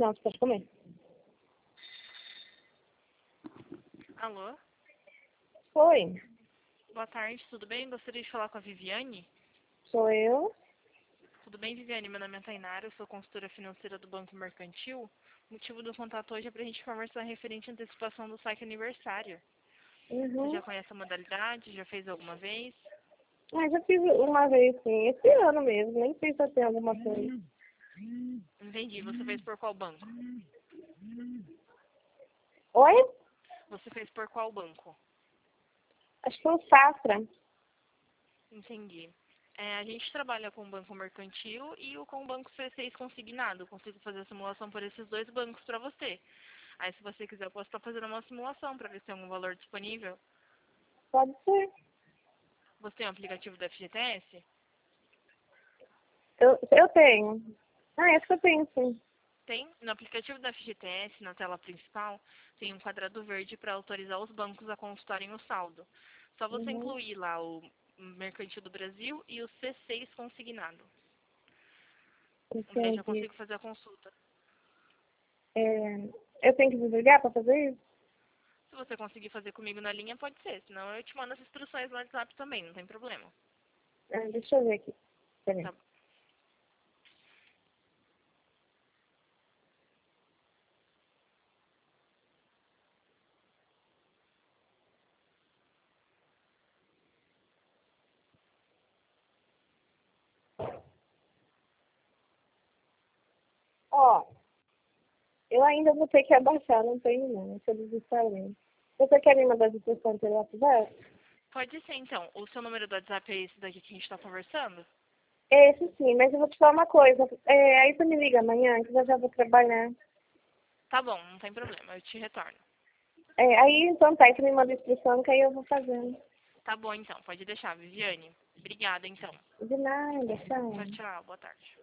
Não, você pode comer. Alô? Oi, Boa tarde, tudo bem? Gostaria de falar com a Viviane? sou eu. Tudo bem, Viviane? Meu nome é Tainara, eu sou consultora financeira do Banco Mercantil. O motivo do contato hoje é para a gente conversar referente à antecipação do saque aniversário. Você Uhum. já conhece a modalidade? Já fez alguma vez? Ah, já fiz uma vez, sim. Esse ano mesmo. Nem sei se eu tenho alguma coisa. Entendi. Você fez por qual banco? Oi? Você fez por qual banco? Acho que foi o Safra. Entendi. A gente trabalha com o Banco Mercantil e com o Banco C6 consignado. Eu consigo fazer a simulação por esses dois bancos para você. Aí, se você quiser, eu posso estar fazendo uma simulação para ver se tem algum valor disponível. Pode ser. Você tem um aplicativo da FGTS? Eu tenho. Ah, acho que eu tenho, sim. Tem. No aplicativo da FGTS, na tela principal, tem um quadrado verde para autorizar os bancos a consultarem o saldo. Só você Uhum. incluir lá o Mercantil do Brasil e o C6 consignado. Daí já Entendi. consigo fazer a consulta. É, eu tenho que desligar para fazer isso? Se você conseguir fazer comigo na linha, pode ser. Senão eu te mando as instruções no WhatsApp também, não tem problema. Ah, deixa eu ver aqui. Peraí. Tá. Ó, eu ainda vou ter que abaixar, não tenho não. Deixa eu desinstalei. Você quer me mandar as instruções pelo WhatsApp? Pode ser, então. O seu número do WhatsApp é esse daqui que a gente está conversando? Esse sim, mas eu vou te falar uma coisa. Aí você me liga amanhã, que eu já vou trabalhar. Tá bom, não tem problema. Eu te retorno. Aí então tá, aí você me manda a instrução que aí eu vou fazendo. Tá bom, então. Pode deixar, Viviane. Obrigada, então. De nada, tchau. Tchau, tchau. Boa tarde.